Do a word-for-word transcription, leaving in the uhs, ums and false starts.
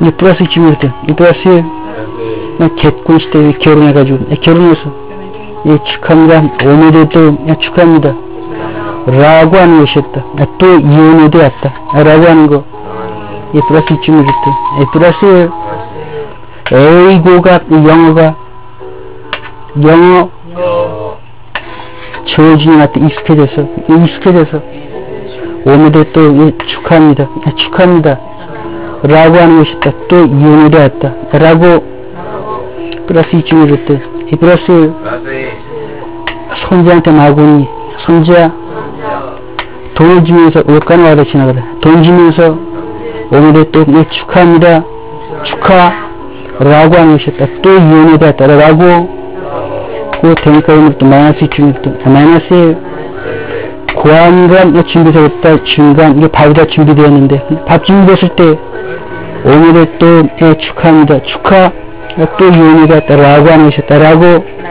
이제 플러스 지금부터 이 플러스 개꾼 시대에 결혼해가지고 결혼해서 예, 축하합니다. 오늘도 또 예, 축하합니다. 라고 하는 것이었다. 또 이혼에 되었다. 라고 하는 거. 예, 플러스 지금부터 예, 플러스 에이고가 영어가 영어 저진한테 익숙해져서 익숙해져서 오늘도 또 예, 축하합니다. 예, 축하합니다. 라고 하는 것이다. 또 이혼이 되었다. 라고 플러스 이쯤으로 또 이 플러스 손자한테 마구니 손자 돈을 주면서 올가는 와라 지나가다 돈 주면서 오늘도 또 예, 축하합니다. 축하 라고 하는 것이다. 또 이혼이 되었다. 라고 그 되니까 오늘 또 마이너스 이쯤으로 또 마이너스 고안간 준비되었다. 중간 이게 밥이 다 준비되었는데 밥 준비됐을 때 오늘은 또 예, 축하합니다. 축하 또 이혼이 갔다 라고 하는 것이었다 라고